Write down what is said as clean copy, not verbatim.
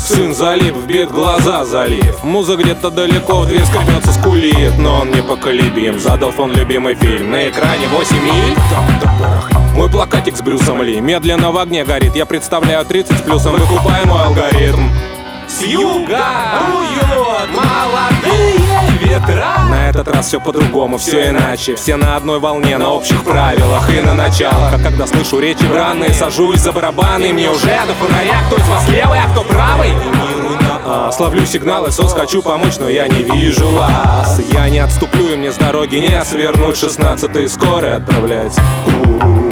Сын залип, в бит глаза залив. Муза где-то далеко, в дверь скребется, скулит. Но он непоколебим, задал фон любимый фильм. На экране 8 миль. Мой плакатик с Брюсом Ли медленно в огне горит. Я представляю 30 с плюсом, выкупай мой алгоритм. С юга дуют молодые ветра. На этот раз все по-другому, все иначе. Все на одной волне, на общих правилах и на началах. А когда слышу речи бранные, сажусь за барабаны. Мне уже до фонаря, кто из вас левый, а кто правый. Словлю сигналы, сос, хочу помочь, но я не вижу вас. Я не отступлю, и мне с дороги не свернуть. 16-й скорый отправляется.